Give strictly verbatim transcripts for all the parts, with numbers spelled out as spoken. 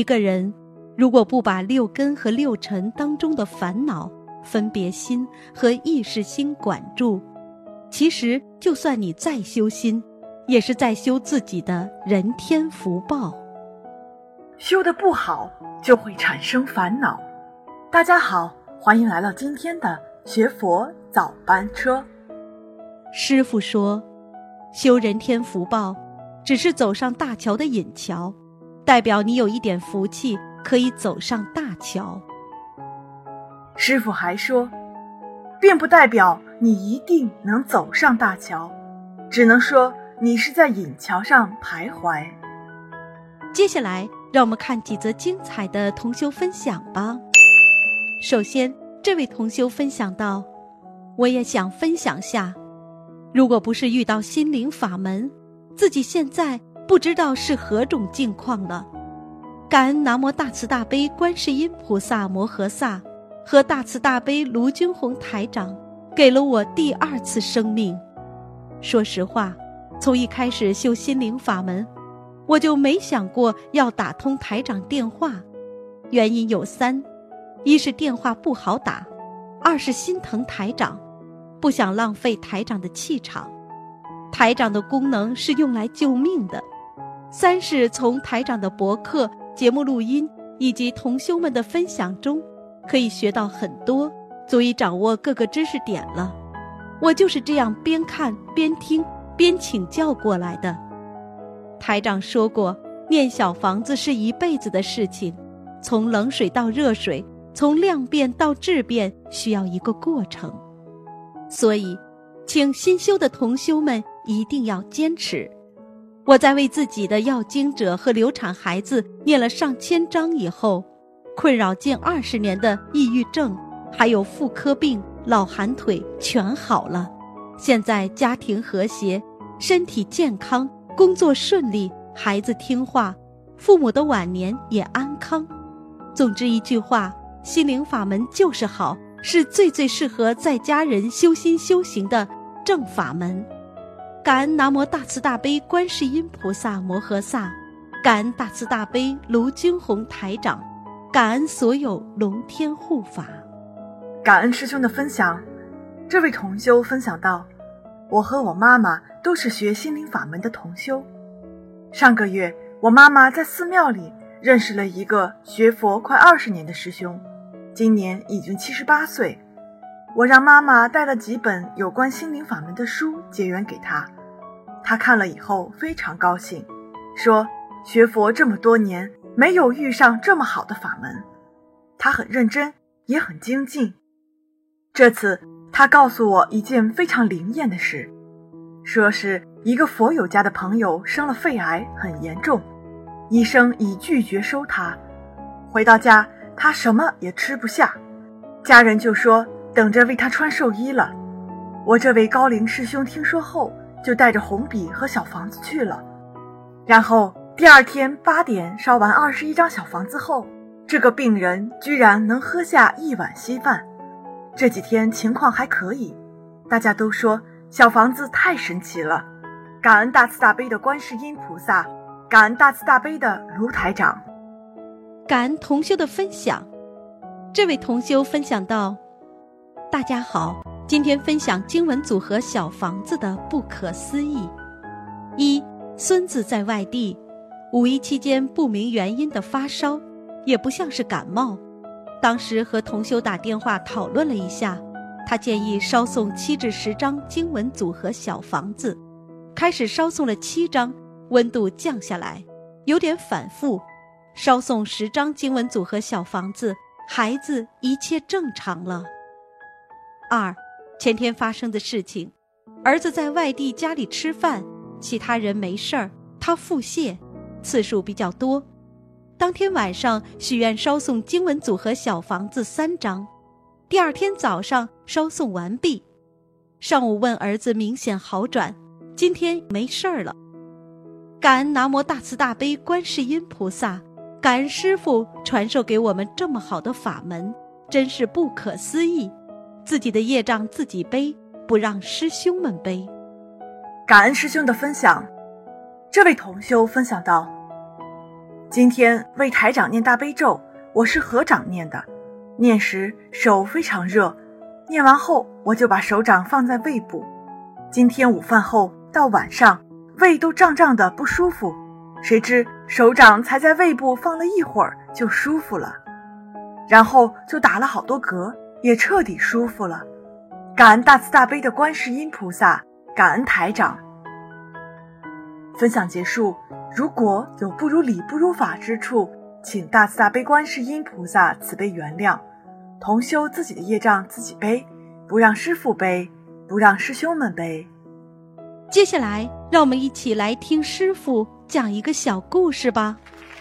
一个人如果不把六根和六尘当中的烦恼、分别心和意识心管住，其实就算你再修心，也是在修自己的人天福报。 修得不好就会产生烦恼。大家好，欢迎来到今天的学佛早班车。 师父说，修人天福报只是走上大桥的引桥，代表你有一点福气可以走上大桥。 师父还说，并不代表你一定能走上大桥，只能说你是在引桥上徘徊。 接下来让我们看几则精彩的同修分享吧。首先，这位同修分享到，我也想分享下，如果不是遇到心灵法门，自己现在不知道是何种境况了。感恩南无大慈大悲观世音菩萨摩诃萨和大慈大悲卢军宏台长给了我第二次生命。说实话，从一开始修心灵法门，我就没想过要打通台长电话，原因有三：一是电话不好打，二是心疼台长，不想浪费台长的气场，台长的功能是用来救命的；三是从台长的博客、节目录音以及同修们的分享中，可以学到很多，足以掌握各个知识点了。我就是这样边看边听边请教过来的。台长说过，念小房子是一辈子的事情，从冷水到热水，从量变到质变，需要一个过程。所以请新修的同修们一定要坚持。我在为自己的要经者和流产孩子念了上千章以后，困扰近二十年的抑郁症还有妇科病、老寒腿全好了，现在家庭和谐，身体健康，工作顺利，孩子听话，父母的晚年也安康。总之一句话，心灵法门就是好，是最最适合在家人修心修行的正法门。感恩南无大慈大悲观世音菩萨摩诃萨，感恩大慈大悲卢军宏台长，感恩所有龙天护法。 感恩师兄的分享。这位同修分享到，我和我妈妈都是学心灵法门的同修。上个月，我妈妈在寺庙里认识了一个学佛快二十年的师兄，今年已经七十八岁。我让妈妈带了几本有关心灵法门的书结缘给他，他看了以后非常高兴，说学佛这么多年没有遇上这么好的法门。他很认真，也很精进。这次他告诉我一件非常灵验的事，说是一个佛友家的朋友生了肺癌，很严重，医生已拒绝收他。回到家，他什么也吃不下，家人就说等着为他穿寿衣了。我这位高龄师兄听说后，就带着红笔和小房子去了。然后第二天八点烧完二十一张小房子后，这个病人居然能喝下一碗稀饭。这几天情况还可以，大家都说小房子太神奇了。感恩大慈大悲的观世音菩萨，感恩大慈大悲的卢台长。 感恩同修的分享。这位同修分享到，大家好，今天分享经文组合小房子的不可思议。一，孙子在外地，五一期间不明原因的发烧，也不像是感冒。当时和同修打电话讨论了一下，他建议烧送七至十张经文组合小房子，开始烧送了七张，温度降下来，有点反复，烧送十张经文组合小房子，孩子一切正常了。二，前天发生的事情，儿子在外地家里吃饭，其他人没事儿，他腹泻，次数比较多。当天晚上许愿烧送经文组合小房子三张，第二天早上烧送完毕。上午问儿子明显好转，今天没事儿了。感恩南无大慈大悲观世音菩萨，感恩师父传授给我们这么好的法门，真是不可思议。自己的业障自己背，不让师兄们背。 感恩师兄的分享。这位同修分享到， 今天为台长念大悲咒，我是合掌念的，念时手非常热，念完后我就把手掌放在胃部。今天午饭后到晚上，胃都胀胀的不舒服，谁知手掌才在胃部放了一会儿就舒服了，然后就打了好多嗝，也彻底舒服了。感恩大慈大悲的观世音菩萨，感恩台长。分享结束，如果有不如理不如法之处，请大慈大悲观世音菩萨慈悲原谅。同修自己的业障自己背，不让师父背，不让师兄们背。 接下来让我们一起来听师父讲一个小故事吧。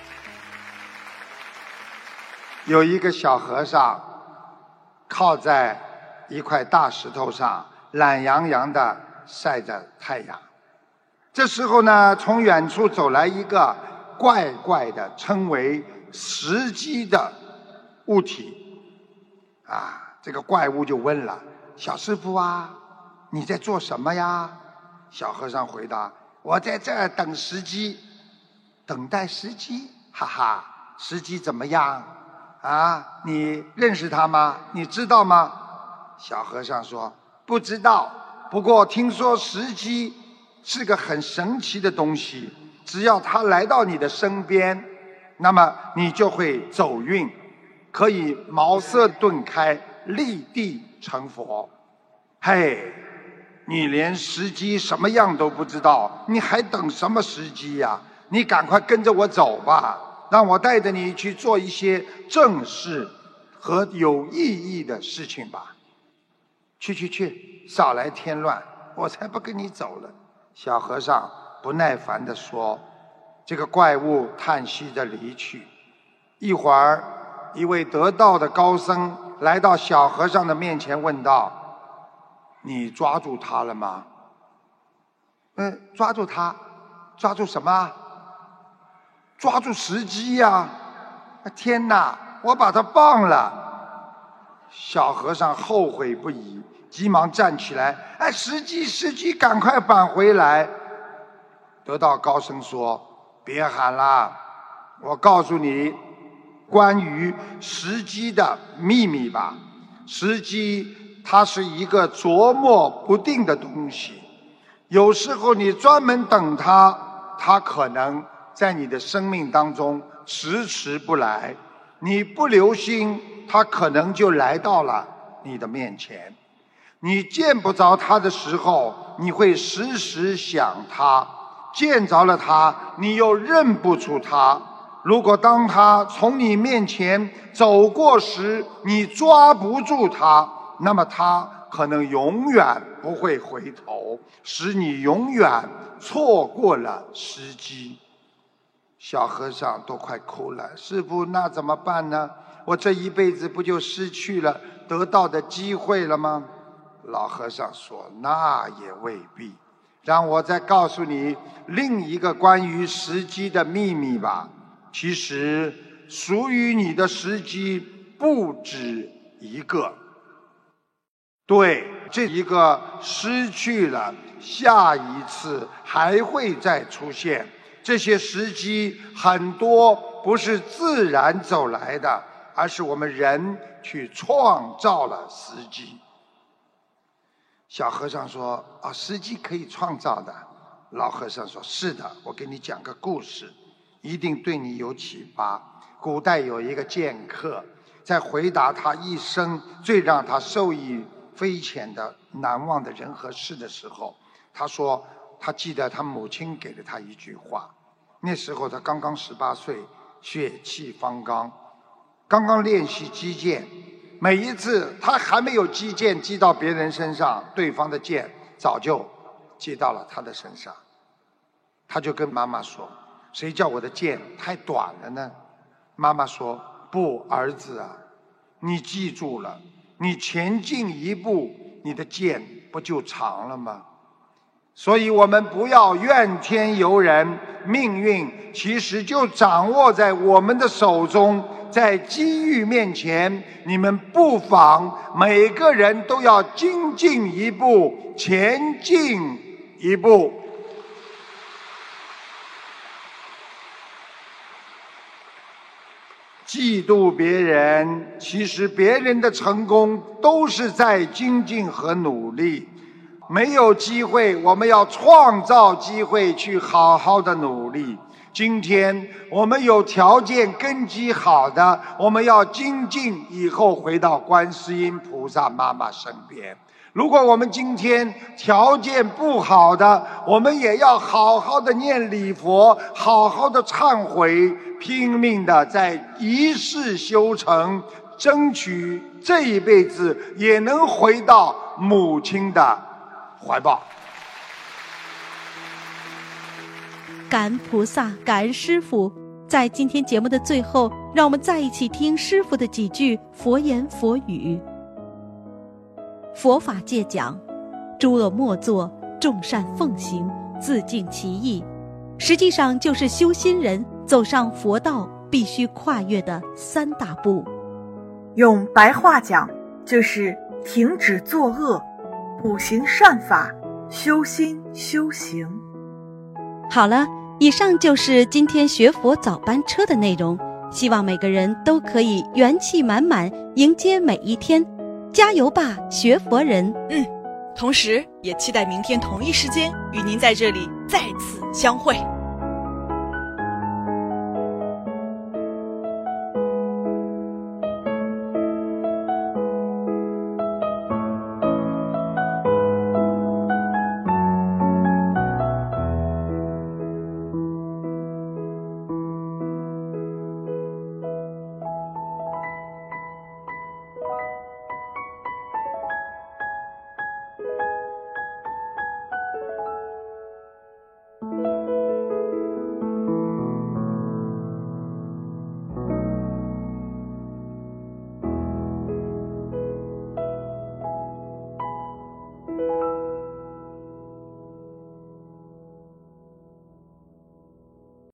有一个小和尚靠在一块大石头上，懒洋洋地晒着太阳。这时候呢，从远处走来一个怪怪的称为石鸡的物体啊，这个怪物就问了：小师父啊，你在做什么呀？小和尚回答：我在这儿等时机。等待时机？哈哈，时机怎么样啊？你认识他吗？你知道吗？小和尚说：不知道，不过听说时机是个很神奇的东西，只要他来到你的身边，那么你就会走运，可以茅塞顿开，立地成佛。嘿，你连时机什么样都不知道，你还等什么时机呀？你赶快跟着我走吧，让我带着你去做一些正事和有意义的事情吧。去去去，少来添乱，我才不跟你走了。小和尚不耐烦地说。这个怪物叹息着离去。一会儿，一位得道的高僧来到小和尚的面前问道：你抓住他了吗？嗯，抓住他？抓住什么？抓住时机呀！天哪，我把他忘了。小和尚后悔不已，急忙站起来：哎，时机时机，赶快返回来。得道高僧说：别喊了，我告诉你关于时机的秘密吧。时机它是一个琢磨不定的东西，有时候你专门等它，它可能在你的生命当中迟迟不来，你不留心，它可能就来到了你的面前。你见不着它的时候，你会时时想它，见着了它，你又认不出它。如果当它从你面前走过时，你抓不住它，那么它可能永远不会回头，使你永远错过了时机。小和尚都快哭了，师父，那怎么办呢？我这一辈子不就失去了得到的机会了吗？老和尚说：那也未必，让我再告诉你另一个关于时机的秘密吧。其实属于你的时机不止一个，对，这一个失去了，下一次还会再出现。这些时机很多不是自然走来的，而是我们人去创造了时机。小和尚说：啊，时机可以创造的。老和尚说：是的，我给你讲个故事，一定对你有启发。古代有一个剑客，在回答他一生最让他受益匪浅的难忘的人和事的时候，他说他记得他母亲给了他一句话。那时候他刚刚十八岁，血气方刚，刚刚练习击剑，每一次他还没有击剑击到别人身上，对方的剑早就击到了他的身上。他就跟妈妈说：谁叫我的剑太短了呢？妈妈说：不，儿子啊，你记住了，你前进一步，你的剑不就长了吗？所以我们不要怨天尤人，命运其实就掌握在我们的手中。在机遇面前，你们不妨每个人都要精进一步，前进一步。 嫉妒别人，其实别人的成功都是在精进和努力。没有机会，我们要创造机会去好好的努力。今天我们有条件根基好的，我们要精进，以后回到观世音菩萨妈妈身边。如果我们今天条件不好的，我们也要好好的念礼佛，好好的忏悔，拼命的在一世修成，争取这一辈子也能回到母亲的怀抱。 感恩菩萨，感恩师父。在今天节目的最后，让我们再一起听师父的几句佛言佛语。佛法界讲，诸恶莫作，众善奉行，自净其意，实际上就是修心人走上佛道必须跨越的三大步。 用白话讲，就是停止作恶，补行善法，修心修行。 好了，以上就是今天学佛早班车的内容，希望每个人都可以元气满满迎接每一天，加油吧，学佛人！ 嗯，同时也期待明天同一时间与您在这里再次相会。